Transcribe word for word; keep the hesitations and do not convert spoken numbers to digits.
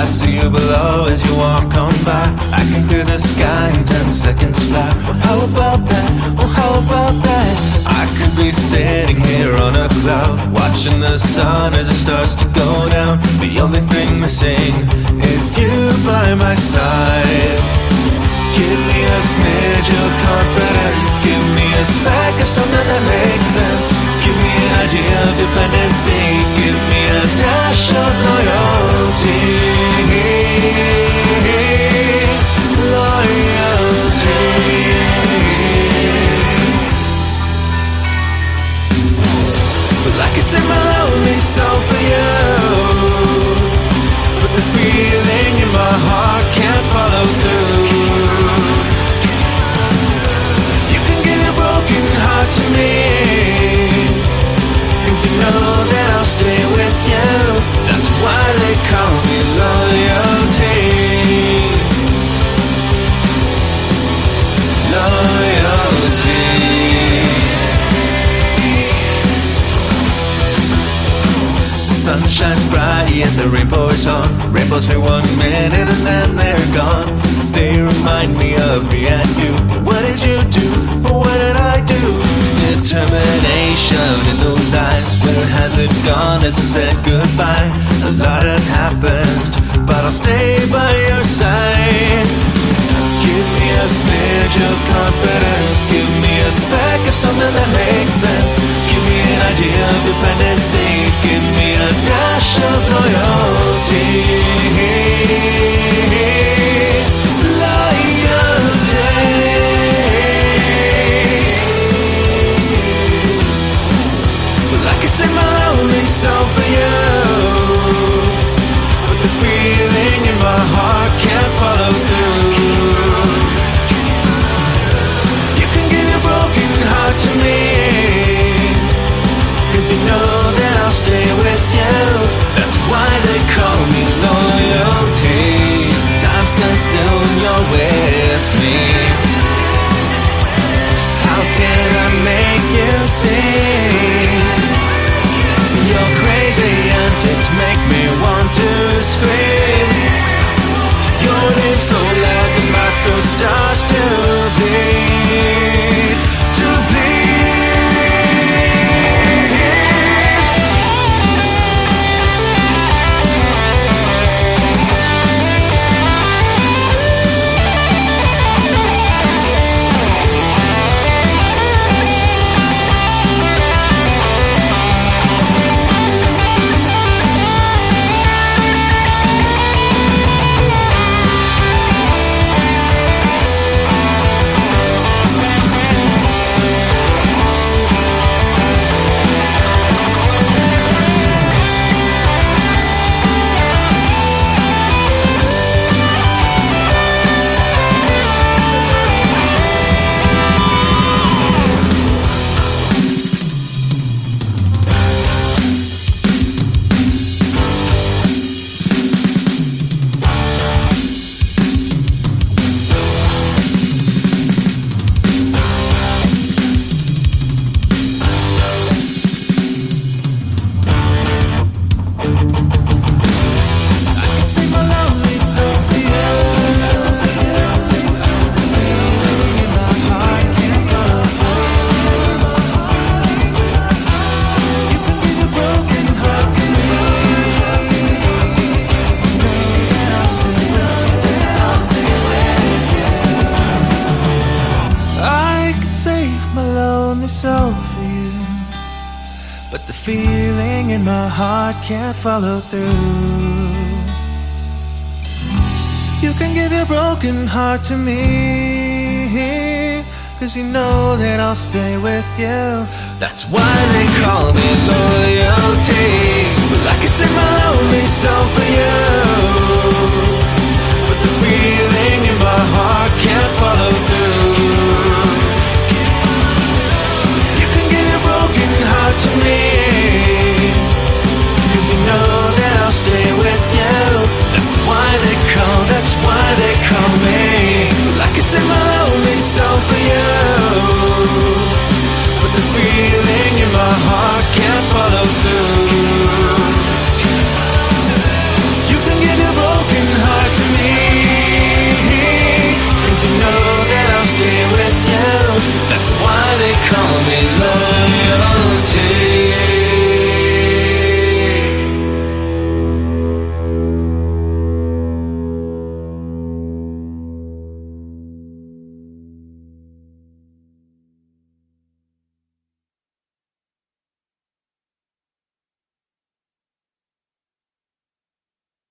I see you below as you walk on by. I can clear the sky in ten seconds flat. Well, how about that? Well, how about that? I could be sitting here on a cloud, watching the sun as it starts to go down. The only thing missing is you by my side. Give me a smidge of confidence, give me a speck of something that makes sense. Give me an idea of dependency, give me a dash of loyalty. Loyalty. Well, I could sing my lonely soul for you, but the feeling in my heart can't follow through. To me, 'cause you know that I'll stay with you. That's why they call me loyalty. Loyalty. The sun shines bright yet the rain pours on. Rainbows for one minute and then they're gone. They remind me of me and you. What did you do? What did I do? Determination in those eyes. Where has it gone as I said goodbye? A lot has happened, but I'll stay by your side. Give me a smidge of confidence, give me a speck of something that makes sense. Give me an idea of dependency, give me a dash of loyalty. Sing my lonely soul for you, but the feeling in my heart can't follow through. You can give your broken heart to me, 'cause you know that I'll stay with you. That's why they call me loyalty. Time stands still when you're with me. How can I make you see? Your crazy antics make me want to scream. Your name so loud that my throat starts to bleed, to bleed. But the feeling in my heart can't follow through. You can give your broken heart to me, 'cause you know that I'll stay with you. That's why they call me loyalty. Well, I can sing my lonely soul